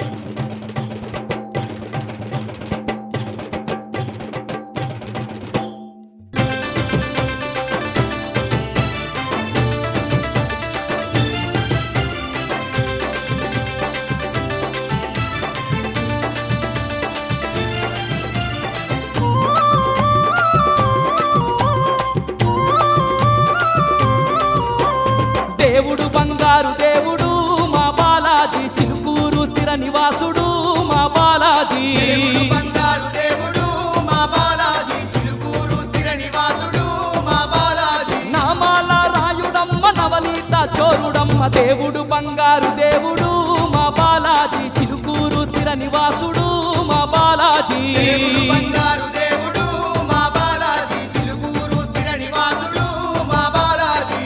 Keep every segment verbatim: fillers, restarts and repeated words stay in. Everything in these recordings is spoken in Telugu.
దేవుడు బంగారు దేవుడు మా బాలాజీ చిలుకూరు స్థిర నివాసుడు మా బాలాజీ బంగారు దేవుడు మా బాలాజీ చిలుకూరు స్థిర నివాసుడు మా బాలాజీ నామాల రాయుడమ్మ నవనీత చోరుడమ్మ దేవుడు బంగారు దేవుడు మా బాలాజీ చిలుకూరు స్థిర నివాసుడు మా బాలాజీ బంగారు దేవుడు మా బాలాజీ చిలుకూరు స్థిర నివాసుడు మా బాలాజీ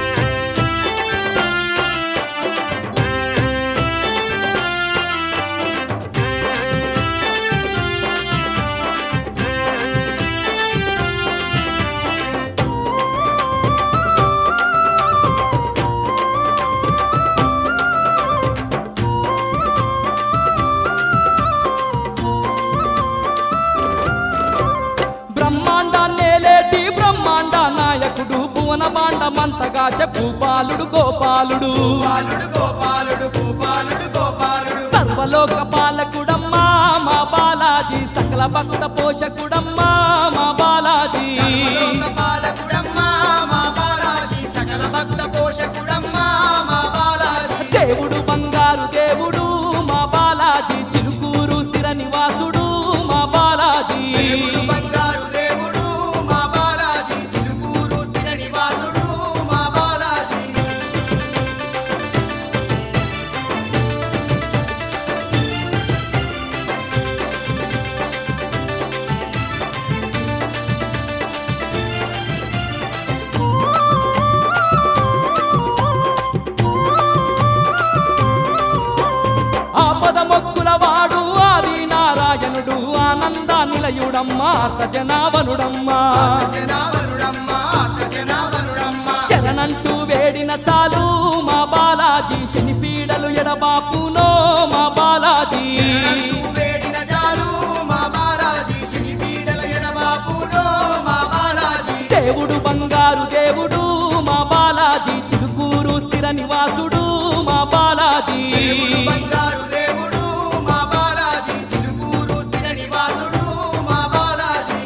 బ్రహ్మాండాన్నేలేటి బ్రహ్మాండ నాయకుడు భువన బాండమంతగా చెప్పు బాలుడు గోపాలుడు బాలుడు గోపాలుడు గోపాలుడు గోపాలుడు సర్వలోక పాలకుడమ్మా మా బాలాజీ సకల భక్త పోషకుడమ్మా మా బాలాజీ సర్వలోక పాలకుడమ్మా మా బాలాజీ సకల భక్త పోషకుడమ్మా మా బాలాజీ దేవుడు బంగారు దేవుడు మా బాలాజీ చిలుకూరు స్థిర నివాసుడు మా బాలాజీ దేవుడు బంగారు దేవుడు మా బాలాజీ చిలుకూరు స్థిర నివాసుడు మా బాలాజీ ఆపద మొక్కుల వాడు ఆది నారాయణుడు ఆనంద నిలయుడమ్మా జనావనుడమ్మా జనావరుడమ్మా జనావరుడమ్మా శరణంటూ వేడిన చాలు మా బాలాజీ శని పీడలు ఎడబాపునో మా బాలాజీ శరణంటూ వేడిన చాలు మా బాలాజీ శని పీడల ఎడబాపునో మా బాలాజీ దేవుడు బంగారు దేవుడు మా బాలాజీ చిలుకూరు స్థిర నివాసుడు మా బాలాజీ దేవుడు బంగారు దేవుడు మా బాలాజీ చిలుకూరు స్థిర నివాసుడు మా బాలాజీ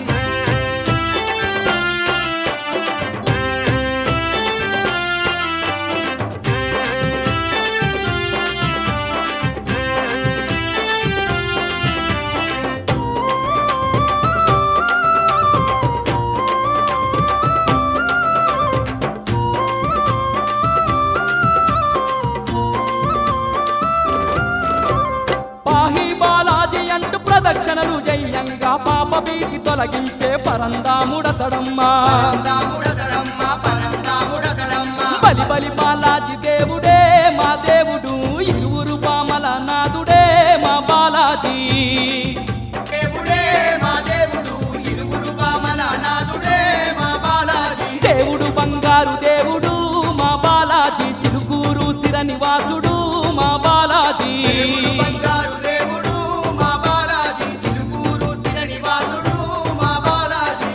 పాహి బాలాజీ అంటూ ప్రదక్షిణలు జయంగా పాప భీతి తొలగించే పరందాముడతడమ్మా పరందాముడతడమ్మా పరందాముడతడమ్మా బలి బలి బాలాజీ దేవుడే మా దేవుడు ఇరువురు పామల నాదుడే మా బాలాజీ దేవుడే మా దేవుడు ఇరువురు బామల నాదుడే మా బాలాజీ దేవుడు బంగారు దేవుడు మా బాలాజీ చిలుకూరు స్థిర నివాసుడు మా బాలాజీ దేవుడు బంగారు దేవుడు మా బాలాజీ చిలుకూరు స్థిర నివాసుడు మా బాలాజీ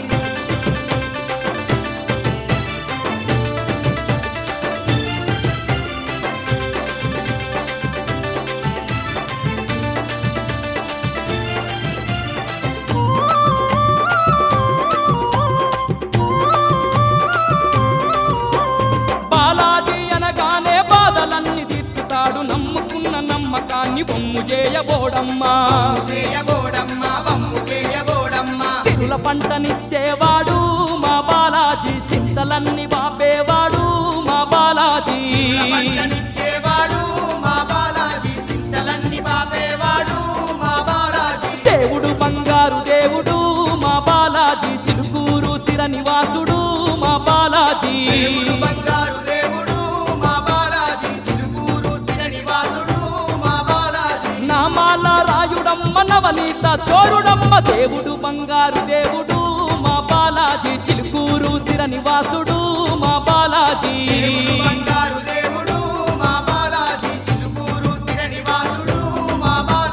బాలాజీ అనగానే బాధలన్నీ తీర్చుతాడు నమ్ముకున్న నమ్మకాన్ని బొమ్ము చేయబోడమ్మా చేయబోడమ్మా వమ్ము చేయబోడమ్మా సిరుల పంటనిచ్చేవాడు మా బాలాజీ చింతలన్నీ బాపేవాడు మా బాలాజీ పంటనిచ్చేవాడు మా బాలాజీ సింతలన్నీ బాపేవాడు మా బాలాజీ దేవుడు బంగారు దేవుడు మా బాలాజీ చిలుకూరు స్థిర నివాసుడు మా బాలాజీ దేవుడు బంగారు దేవుడు మా బాలాజీ చిలుకూరు స్థిర నివాసుడు మా బాలాజీ నామాల రాయుడమ్మ నవనీత చోరుడమ్మ దేవుడు బంగారు దేవుడు మా బాలాజీ చిలుకూరు స్థిర నివాసుడు మా బాలాజీ దేవుడు బంగారు దేవుడు మా బాలాజీ చిలుకూరు స్థిర నివాసుడు మా బాలాజీ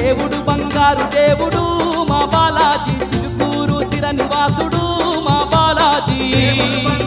దేవుడు బంగారు దేవుడు మా బాలాజీ చిలుకూరు స్థిర నివాసుడు మా బాలాజీ